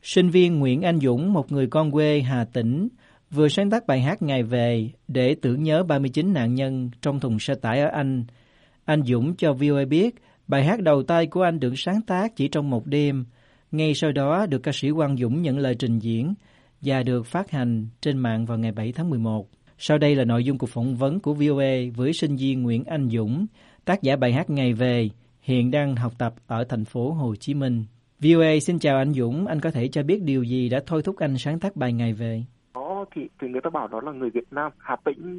Sinh viên Nguyễn Anh Dũng, một người con quê Hà Tĩnh, vừa sáng tác bài hát Ngày Về để tưởng nhớ 39 nạn nhân trong thùng xe tải ở Anh. Anh Dũng cho VOA biết bài hát đầu tay của anh được sáng tác chỉ trong một đêm. Ngay sau đó được ca sĩ Quang Dũng nhận lời trình diễn và được phát hành trên mạng vào ngày 7 tháng 11. Sau đây là nội dung cuộc phỏng vấn của VOA với sinh viên Nguyễn Anh Dũng, tác giả bài hát Ngày Về, hiện đang học tập ở thành phố Hồ Chí Minh. VOA xin chào anh Dũng, anh có thể cho biết điều gì đã thôi thúc anh sáng tác bài Ngày Về? Đó thì người ta bảo đó là người Việt Nam, Hà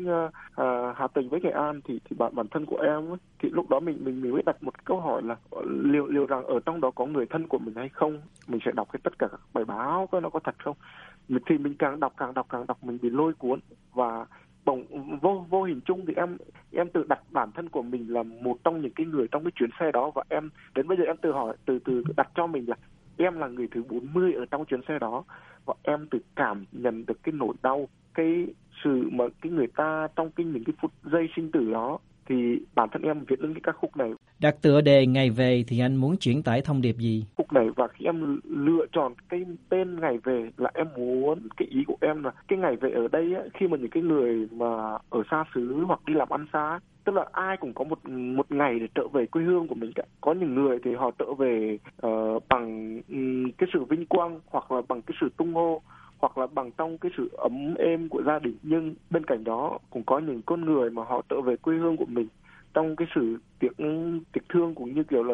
Tĩnh với Nghệ An thì bản thân của em ấy, thì lúc đó mình mới đặt một câu hỏi là liệu rằng ở trong đó có người thân của mình hay không, mình sẽ đọc tất cả các bài báo coi nó có thật không. Thì mình càng đọc mình bị lôi cuốn và vô hình chung thì em tự đặt bản thân của mình là một trong những cái người trong cái chuyến xe đó, và em đến bây giờ em tự hỏi từ đặt cho mình là em là người thứ 40 ở trong chuyến xe đó, và em tự cảm nhận được cái nỗi đau, cái sự mà cái người ta trong những cái phút giây sinh tử đó, thì bản thân em viết lên cái ca khúc này. Đặt tựa đề Ngày Về thì anh muốn truyền tải thông điệp gì? Khúc này, và khi em lựa chọn cái tên Ngày Về là em muốn, cái ý của em là cái ngày về ở đây á, khi mà những cái người mà ở xa xứ hoặc đi làm ăn xa, tức là ai cũng có một ngày để trở về quê hương của mình cả. Có những người thì họ trở về bằng cái sự vinh quang, hoặc là bằng cái sự tung hô, hoặc là bằng trong cái sự ấm êm của gia đình. Nhưng bên cạnh đó cũng có những con người mà họ trở về quê hương của mình trong cái sự tiếc thương, cũng như kiểu là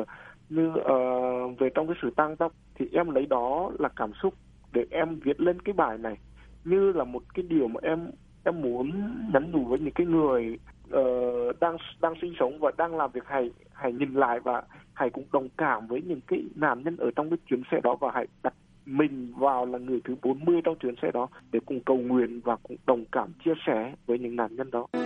về trong cái sự tang tóc. Thì em lấy đó là cảm xúc để em viết lên cái bài này, như là một cái điều mà em muốn nhắn nhủ với những cái người đang sinh sống và đang làm việc. Hãy nhìn lại và hãy cũng đồng cảm với những cái nạn nhân ở trong cái chuyến xe đó, và hãy đặt mình vào là người thứ 40 trong chuyến xe đó để cùng cầu nguyện và cùng đồng cảm chia sẻ với những nạn nhân đó.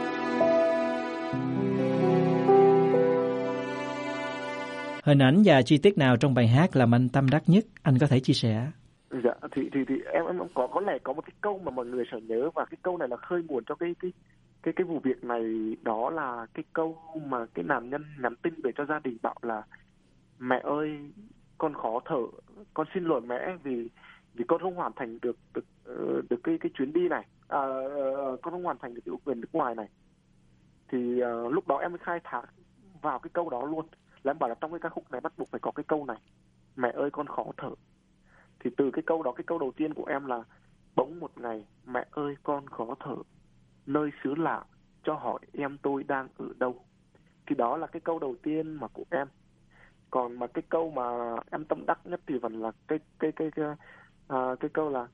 Hình ảnh và chi tiết nào trong bài hát làm anh tâm đắc nhất, anh có thể chia sẻ? Dạ, thì em có lẽ có một cái câu mà mọi người sẽ nhớ, và cái câu này là khơi nguồn cho cái vụ việc này. Đó là cái câu mà cái nạn nhân nhắn tin về cho gia đình, bảo là mẹ ơi, con khó thở, con xin lỗi mẹ vì con không hoàn thành được cái chuyến đi này, con không hoàn thành được cái ước nguyện nước ngoài này. Thì lúc đó em mới khai thác vào cái câu đó luôn, là em bảo là trong cái ca khúc này bắt buộc phải có cái câu này, mẹ ơi con khó thở. Thì từ cái câu đó, cái câu đầu tiên của em là bỗng một ngày mẹ ơi con khó thở, nơi xứ lạ cho hỏi em tôi đang ở đâu. Thì đó là cái câu đầu tiên mà của em. Còn mà cái câu mà em tâm đắc nhất thì vẫn là cái câu là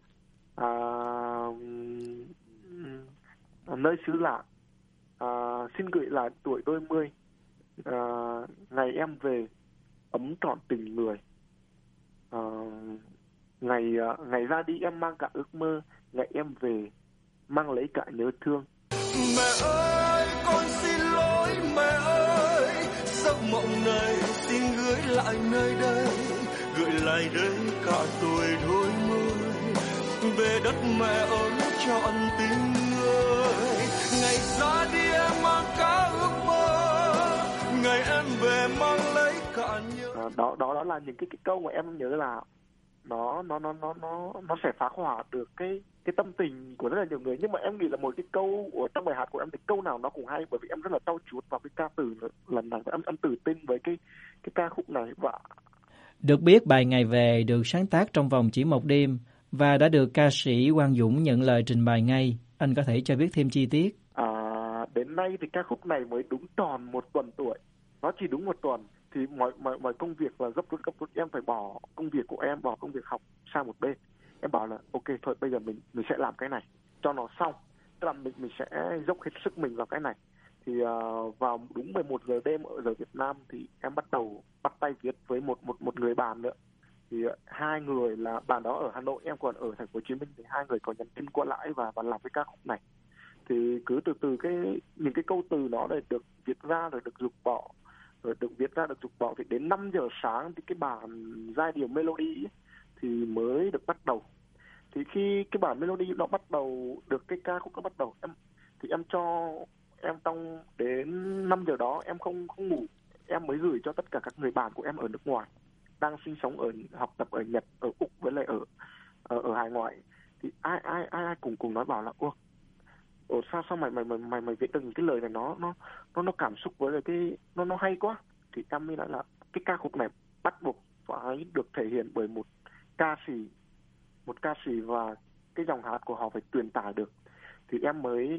nơi xứ lạ, xin gửi lại tuổi đôi mươi, ngày em về ấm trọn tình người, ngày ra đi em mang cả ước mơ, ngày em về mang lấy cả nhớ thương. Mẹ ơi con xin lỗi mẹ ơi, giấc mộng này xin gửi lại nơi đây, gửi lại đây cả tuổi đôi mươi, về đất mẹ ấm trọn tình người. Ngày ra đi em mang cả ước mơ, ngày em về mang lấy cả nhớ. Đó là những cái câu mà em nhớ là nó sẽ phác họa được cái tâm tình của rất là nhiều người. Nhưng mà em nghĩ là một cái câu ở trong bài hát của em thì câu nào nó cũng hay, bởi vì em rất là trau chuốt vào cái ca từ lần này, và em tự tin với cái ca khúc này. Và được biết bài Ngày Về được sáng tác trong vòng chỉ một đêm và đã được ca sĩ Quang Dũng nhận lời trình bày ngay. Anh có thể cho biết thêm chi tiết? Đến nay thì ca khúc này mới đúng tròn 1 tuần tuổi. Nó chỉ đúng 1 tuần thì mọi công việc là gấp rút em phải bỏ công việc của em, bỏ công việc học sang một bên. Em bảo là ok thôi, bây giờ mình sẽ làm cái này cho nó xong, tức là mình sẽ dốc hết sức mình vào cái này. Thì vào đúng 11 giờ đêm ở giờ Việt Nam thì em bắt tay viết với một người bạn nữa. Thì hai người, là bạn đó ở Hà Nội, em còn ở thành phố Hồ Chí Minh, thì hai người có nhắn tin qua lại và làm cái ca khúc này. Thì cứ từ những cái câu từ nó để được viết ra rồi được dục bỏ, thì đến 5 giờ sáng thì cái bản giai điệu melody ấy, thì mới được bắt đầu. Thì khi cái bản melody nó bắt đầu được, cái ca khúc nó bắt đầu, em trong đến 5 giờ đó em không ngủ, em mới gửi cho tất cả các người bạn của em ở nước ngoài đang sinh sống, học tập ở Nhật, ở Úc với lại ở hải ngoại, thì ai cùng nói bảo là sao mày viết được những cái lời này nó cảm xúc với lại cái nó hay quá. Thì em mới nói là cái ca khúc này bắt buộc phải được thể hiện bởi một ca sĩ và cái giọng hát của họ phải truyền tải được. Thì em mới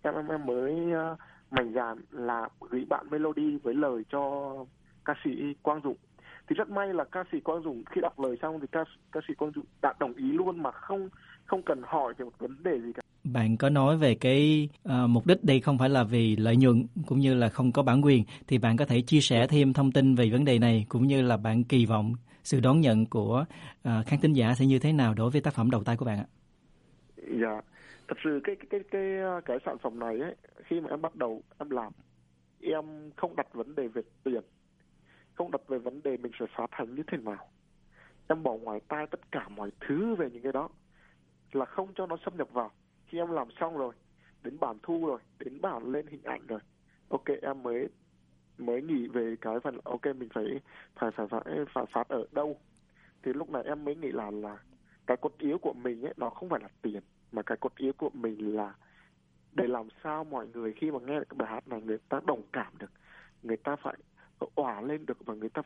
mạnh dạn là gửi bản melody với lời cho ca sĩ Quang Dũng. Thì rất may là ca sĩ Quang Dũng khi đọc lời xong thì ca sĩ Quang Dũng đã đồng ý luôn mà không cần hỏi về một vấn đề gì cả. Bạn có nói về cái mục đích đây không phải là vì lợi nhuận cũng như là không có bản quyền, thì bạn có thể chia sẻ thêm thông tin về vấn đề này cũng như là bạn kỳ vọng sự đón nhận của khán thính giả sẽ như thế nào đối với tác phẩm đầu tay của bạn ạ? Dạ, thật sự cái sản phẩm này ấy, khi mà em bắt đầu em làm, em không đặt vấn đề về tiền, không đặt về vấn đề mình sẽ phát hành như thế nào. Em bỏ ngoài tai tất cả mọi thứ về những cái đó, là không cho nó xâm nhập vào. Khi em làm xong rồi, đến bản thu rồi, đến bản lên hình ảnh rồi, ok em mới nghĩ về cái phần ok mình phải phát ở đâu. Thì lúc này em mới nghĩ là cái cốt yếu của mình ấy, nó không phải là tiền, mà cái cốt yếu của mình là để làm sao mọi người khi mà nghe được cái bài hát này, người ta đồng cảm được, người ta phải òa lên được, và người ta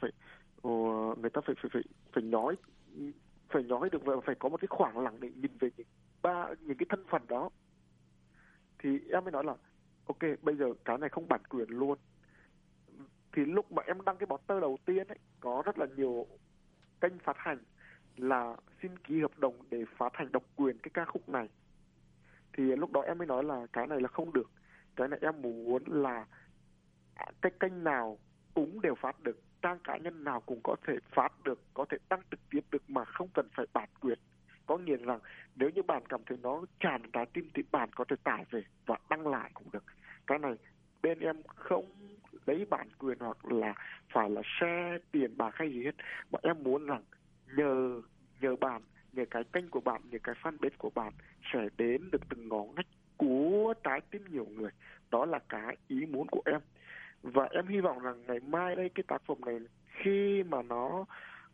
phải nói được, và phải có một cái khoảng lặng để nhìn về những cái thân phận đó. Thì em mới nói là ok bây giờ cái này không bản quyền luôn. Thì lúc mà em đăng cái poster đầu tiên ấy, có rất là nhiều kênh phát hành là xin ký hợp đồng để phát hành độc quyền cái ca khúc này. Thì lúc đó em mới nói là cái này là không được. Cái này em muốn là cái kênh nào cũng đều phát được, trang cá nhân nào cũng có thể phát được, có thể đăng trực tiếp được mà không cần phải bản quyền. Có nghĩa là nếu như bạn cảm thấy nó tràn trái tim thì bạn có thể tải về và đăng lại cũng được. Cái này bên em không lấy bản quyền hoặc là phải là share tiền bạc hay gì hết, mà em muốn rằng nhờ bạn, nhờ cái kênh của bạn, nhờ cái fanpage của bạn sẽ đến được từng ngõ ngách của trái tim nhiều người. Đó là cái ý muốn của em. Và em hy vọng rằng ngày mai đây, cái tác phẩm này khi mà nó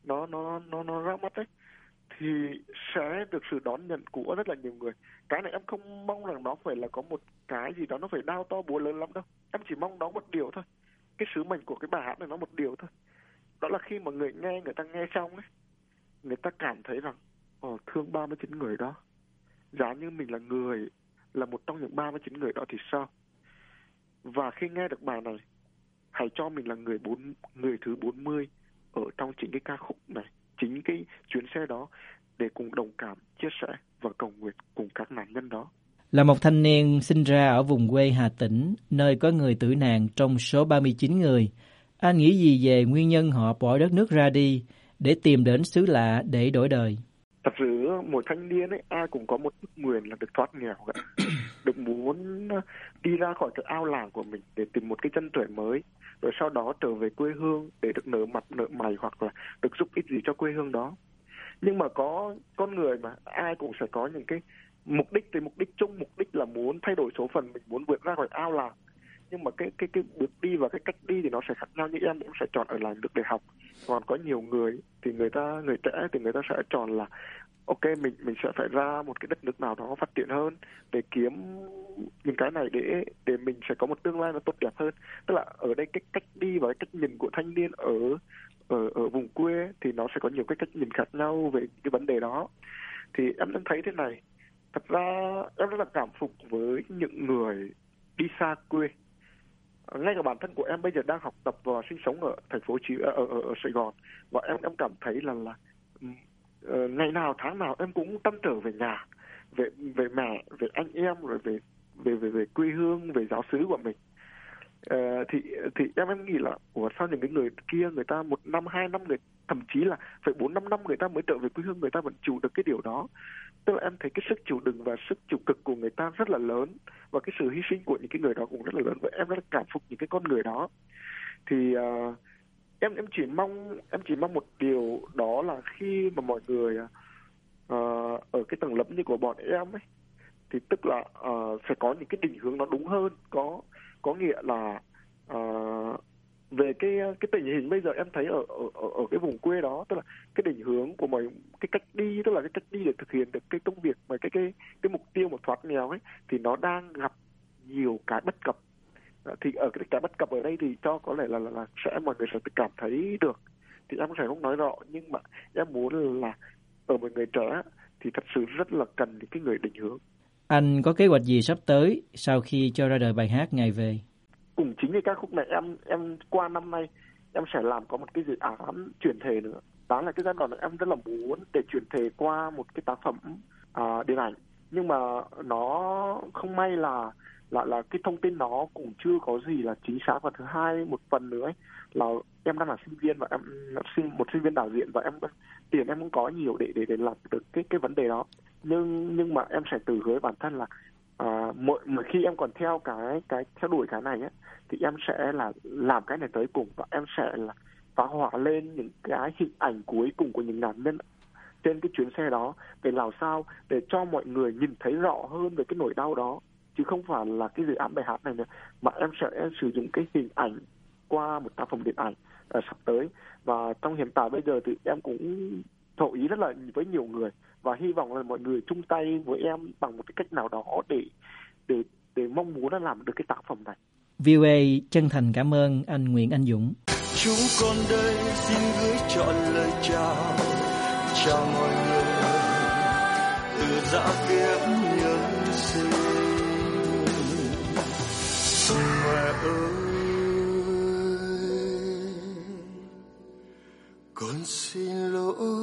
ra mắt ấy, thì sẽ được sự đón nhận của rất là nhiều người. Cái này em không mong rằng nó phải là có một cái gì đó nó phải đao to búa lớn lắm đâu. Em chỉ mong đó một điều thôi. Cái sứ mệnh của cái bài hát này nó một điều thôi. Đó là khi mà người ta nghe xong ấy, người ta cảm thấy rằng thương 39 người đó. Giả như mình là một trong những 39 người đó thì sao? Và khi nghe được bài này, hãy cho mình là người thứ 40 ở trong chính cái ca khúc này, chính cái chuyến xe đó, để cùng đồng cảm, chia sẻ và cầu nguyện cùng các nạn nhân đó. Là một thanh niên sinh ra ở vùng quê Hà Tĩnh, nơi có người tử nạn trong số 39 người, anh nghĩ gì về nguyên nhân họ bỏ đất nước ra đi để tìm đến xứ lạ để đổi đời? Thật sự mỗi thanh niên ấy, ai cũng có một ước nguyện là được thoát nghèo cả. Được muốn đi ra khỏi cái ao làng của mình để tìm một cái chân trời mới, rồi sau đó trở về quê hương để được nở mặt nở mày, hoặc là được giúp ích gì cho quê hương đó. Nhưng mà có con người mà ai cũng sẽ có những cái mục đích, thì mục đích chung, mục đích là muốn thay đổi số phận mình, muốn vượt ra khỏi ao làng. Nhưng mà cái bước đi và cái cách đi thì nó sẽ khác nhau. Như em cũng sẽ chọn ở lại được để học. Còn có nhiều người thì người trẻ thì người ta sẽ chọn là ok mình sẽ phải ra một cái đất nước nào đó phát triển hơn để kiếm những cái này để mình sẽ có một tương lai nó tốt đẹp hơn. Tức là ở đây cái cách đi và cái cách nhìn của thanh niên ở vùng quê thì nó sẽ có nhiều cái cách nhìn khác nhau về cái vấn đề đó. Thì em đang thấy thế này, thật ra em rất là cảm phục với những người đi xa quê. Ngay cả bản thân của em bây giờ đang học tập và sinh sống ở thành phố ở Sài Gòn, và em cảm thấy là ngày nào tháng nào em cũng trăn trở về nhà, về mẹ, về anh em, rồi về quê hương, về giáo xứ của mình. Thì em nghĩ là sao những cái người kia, người ta 1 năm 2 năm, thậm chí là phải 4-5 năm người ta mới trở về quê hương, người ta vẫn chịu được cái điều đó. Tức là em thấy cái sức chịu đựng và sức chịu cực của người ta rất là lớn, và cái sự hy sinh của những cái người đó cũng rất là lớn, và em rất là cảm phục những cái con người đó. Thì em chỉ mong một điều, đó là khi mà mọi người ở cái tầng lớp như của bọn em ấy, thì tức là phải có những cái định hướng nó đúng hơn, có nghĩa là về cái tình hình bây giờ em thấy ở cái vùng quê đó, tức là cái định hướng của mọi cái cách đi, tức là cái cách đi để thực hiện được cái công việc mà cái mục tiêu một thoát nghèo ấy, thì nó đang gặp nhiều cái bất cập. Thì ở cái bất cập ở đây thì cho có lẽ là mọi người sẽ cảm thấy được, thì em sẽ không nói rõ, nhưng mà em muốn là ở một người trẻ thì thật sự rất là cần những cái người định hướng. Anh có kế hoạch gì sắp tới sau khi cho ra đời bài hát Ngày Về? Cùng chính cái ca khúc này em qua năm nay em sẽ làm có một cái dự án chuyển thể nữa. Đó là cái giai đoạn em rất là muốn để chuyển thể qua một cái tác phẩm điện ảnh, nhưng mà nó không may là cái thông tin nó cũng chưa có gì là chính xác. Và thứ hai, một phần nữa ấy, là em đang là sinh viên và em một sinh viên đạo diễn, và tiền em không có nhiều để làm được cái vấn đề đó. Nhưng mà em sẽ tự hứa bản thân là mỗi khi em còn theo theo đuổi cái này ấy, thì em sẽ là làm cái này tới cùng, và em sẽ là phá hỏa lên những cái hình ảnh cuối cùng của những nạn nhân trên cái chuyến xe đó, để làm sao để cho mọi người nhìn thấy rõ hơn về cái nỗi đau đó, chứ không phải là cái dự án bài hát này nữa, mà em sẽ sử dụng cái hình ảnh qua một tác phẩm điện ảnh sắp tới. Và trong hiện tại bây giờ thì em cũng thổ ý rất là với nhiều người, và hy vọng là mọi người chung tay với em bằng một cái cách nào đó để mong muốn là làm được cái tác phẩm này. VOA chân thành cảm ơn anh Nguyễn Anh Dũng. Chúng con đây xin gửi trọn lời chào mọi người từ dã kiếp nhân sinh. Mẹ ơi, con xin lỗi